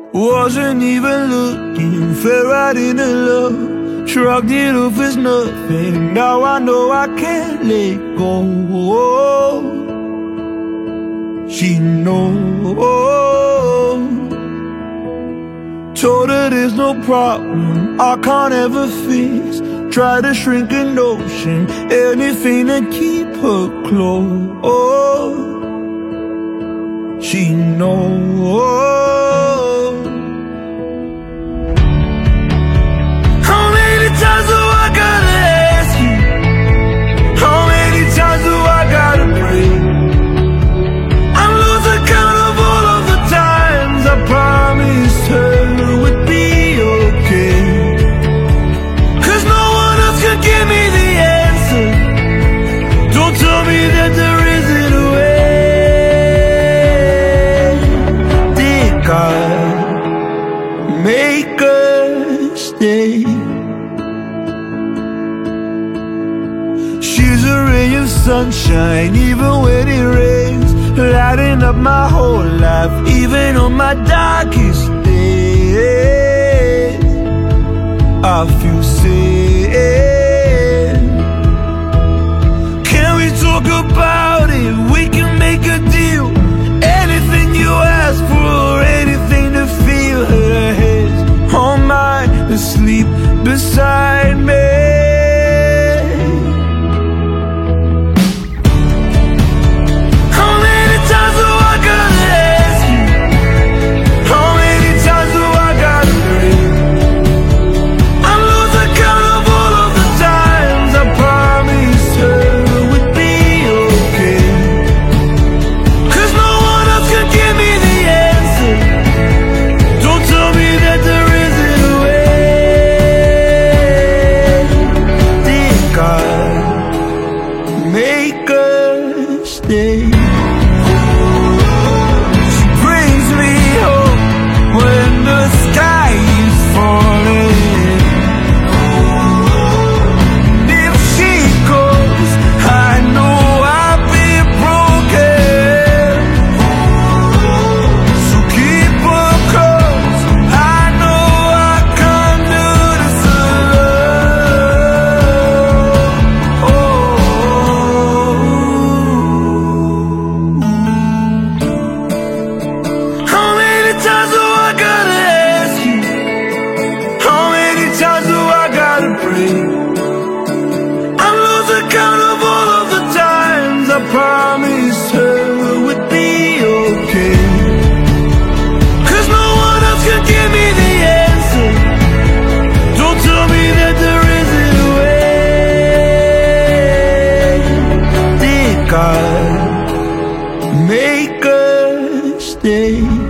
Wasn't even looking, fell right into love, shrugged it off as nothing. Now I know I can't let go. She knows. Told her there's no problem I can't ever fix. Try to shrink an ocean, anything to keep her close. She knows. How many times do I gotta ask you? How many times do I gotta pray? I lose account of all of the times I promised her it would be okay. Cause no one else could give me the answer. Don't tell me that there isn't a way. Did God make us stay? She's a ray of sunshine even when it rains, lighting up my whole life even on my darkest days. I feel safe. Can we talk about it? We can make a deal. Anything you ask for, anything to feel her head on mine, asleep beside me. Make us stay. She brings me hope when the sky is falling. If she goes, I know I'll be broken. So keep her close. I know I can't do this I lose account of all of the times I promised her it would be okay. Cause no one else can give me the answer. Don't tell me that there isn't a way. Did God make us stay?